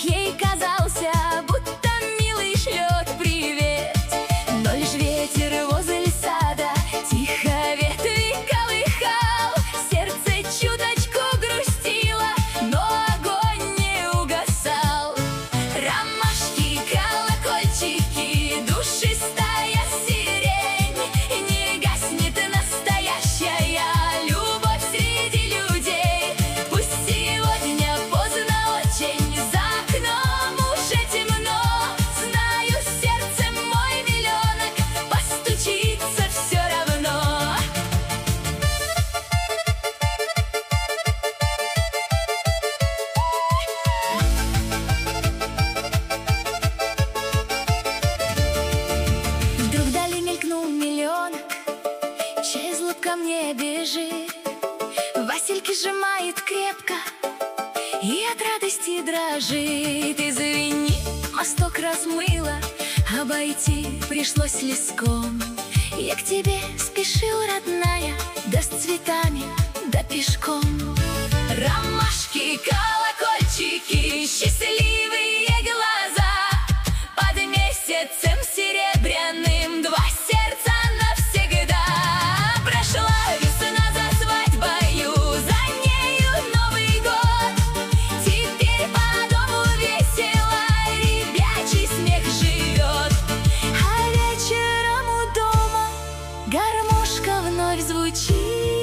ей казался, будто милый шлет привет. Но лишь ветер возле сада тихо ветви колыхал. Сердце чуточку грустило, но огонь не угасал. Ромашки, колокольчики, душистая сирень, не гаснет настоящая любовь среди людей. Пусть сегодня поздно очень, за окном уже темно, знаю, сердцем мой миллионок постучится все равно. Вдруг вдали мелькнул миллионок, чей злоб ко мне бежит. Васильки сжимает крепко и от радости дрожит. Извини, мосток размыло, обойти пришлось леском. Я к тебе спешил, родная, да с цветами, да пешком. Ромашки, колокольчики, счастливые глаза, под месяцем серебряным два сердца навсегда. Прошла весна за свадьбою, за нею Новый год. Теперь по дому весело, ребячий смех живет. А вечером у дома гармошка вновь звучит.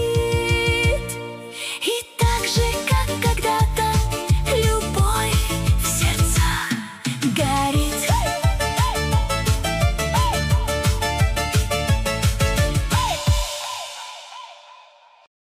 И так же, как когда-то, любовь в сердцах горит.